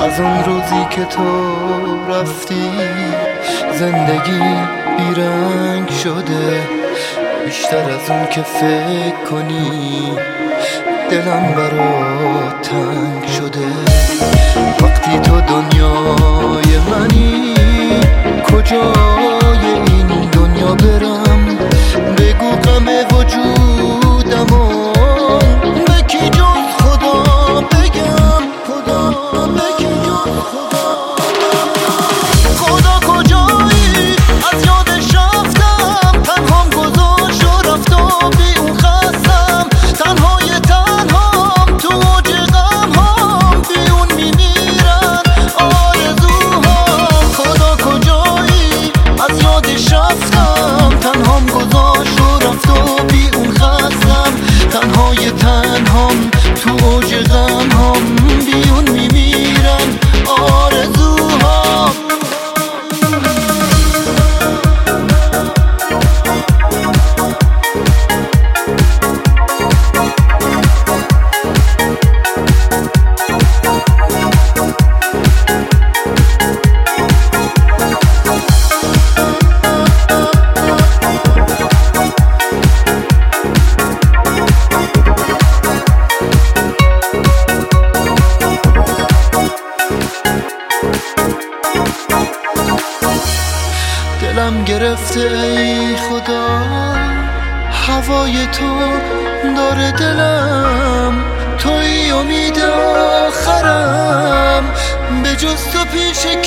از اون روزی که تو رفتی زندگی بیرنگ شده، بیشتر از اون که فکر کنی دلم برات تنگ شده. وقتی تو دنیای منی کجای این دنیا برم؟ بگو غم وجودمو به کی جز خدا بگم؟ به کی جز خدا کجایی؟ از یادش رفتم، تنهام گذاشت و رفت و بی اون خستم. تنهای تنهام تو اوج غمهام، بی اون میمیرن آرزوهام. خدا کجایی؟ از یادش رفتم، تنهام گذاشت و رفت و بی اون خستم. تنهای تنهام تو اوج غمهام، بی اون میمیرن آرزوهام. دلم گرفته ای خدا، هوای تو داره دلم، توی امید آخرم، به جز تو پیش